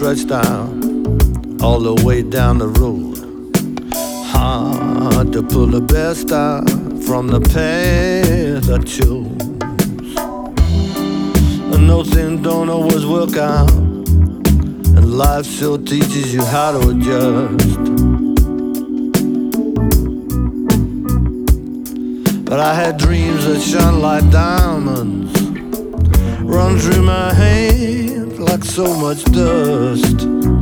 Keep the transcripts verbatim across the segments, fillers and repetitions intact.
stretched out all the way down the road. Hard to pull the best out from the path I chose. And no things don't always work out, and life still teaches you how to adjust. But I had dreams that shone like diamonds, run through my hands like so much dust.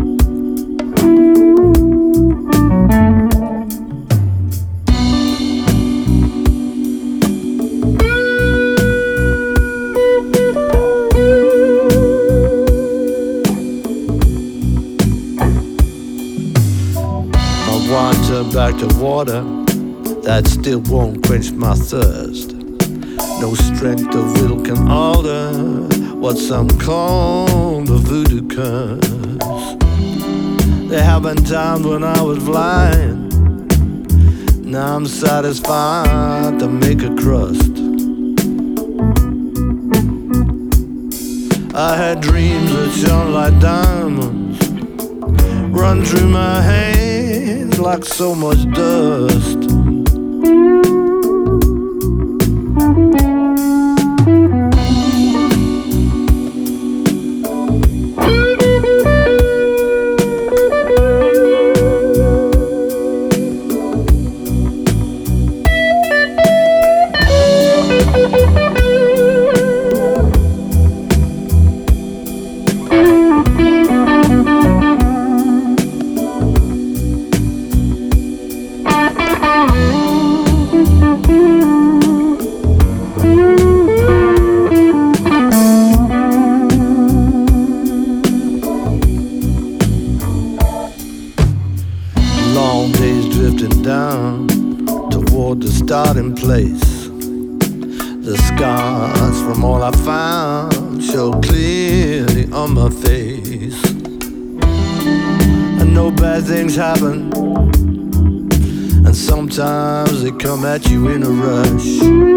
I wander back to water that still won't quench my thirst. No strength of will can alter what some call the voodoo curse. There have been times when I was blind, now I'm satisfied to make a crust. I had dreams that shone like diamonds, run through my hands like so much dust. Long days drifting down toward the starting place. The scars from all I found show clearly on my face. And no bad things happen, and sometimes they come at you in a rush.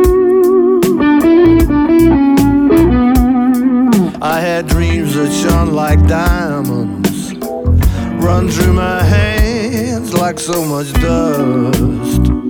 I had dreams that shone like diamonds, run through my hands like so much dust.